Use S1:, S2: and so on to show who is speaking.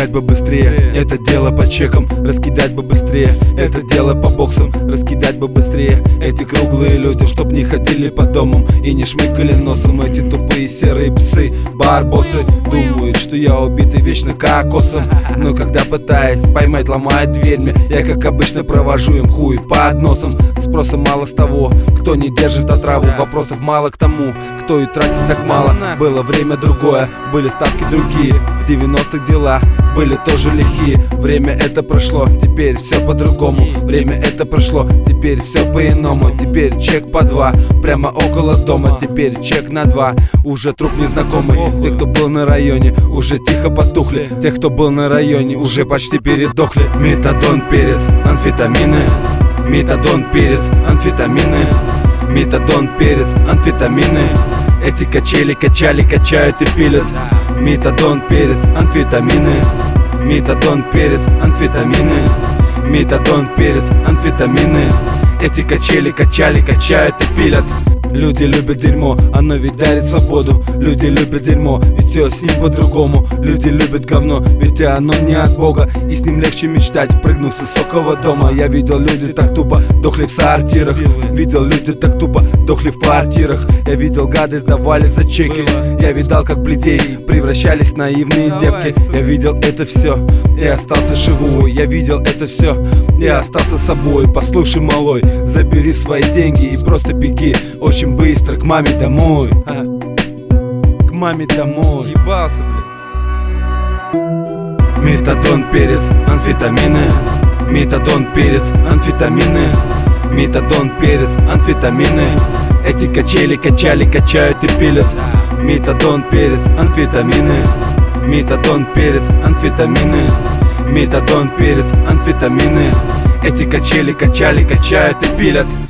S1: Раскидать бы быстрее, это дело по чекам. Раскидать бы быстрее, это дело по боксам. Раскидать бы быстрее эти круглые люди, чтоб не ходили по домам и не шмыкали носом. Эти тупые серые псы, барбосы, думают, что я убитый вечно кокосом. Но когда пытаясь поймать, ломает дверьми, я как обычно провожу им хуй под носом. Спроса мало с того, кто не держит отраву. Вопросов мало к тому, кто и тратит так мало. Было время другое, были ставки другие. В 90-х дела были тоже лихие. Время это прошло, теперь все по-другому. Время это прошло, теперь все по-иному. Теперь чек по 2, прямо около дома. Теперь чек на 2, уже труп незнакомый. Те, кто был на районе, уже тихо потухли. Те, кто был на районе, уже почти передохли. Метадон, перец, амфетамины. Метадон, перец, амфетамины. Метадон, перец, амфетамины. Эти качели качали, качают и пилят. Метадон, перец, амфетамины. Метадон, перец, амфетамины. Метадон, перец, амфетамины. Эти качели качали, качают и пилят. Люди любят дерьмо, оно ведь дарит свободу. Люди любят дерьмо, ведь все с ним по-другому. Люди любят говно, ведь оно не от Бога. И с ним легче мечтать, прыгнув с высокого дома. Я видел, люди так тупо дохли в сортирах. Видел, люди так тупо дохли в квартирах. Я видел, гады сдавали за чеки. Я видал, как плетей превращались в наивные девки. Я видел это все и остался живой. Я видел это все и остался собой. Послушай, малой, забери свои деньги и просто беги очень быстро к маме домой. К маме домой.
S2: Ебался, блядь.
S1: Метадон, перец, амфетамины. Метадон, перец, амфетамины. Метадон, перец, амфетамины. Эти качели качали, качают и пилят. Метадон, перец, амфетамины. Метадон, перец, амфетамины. Метадон, перец, амфетамины. Эти качели качали, качают и пилят.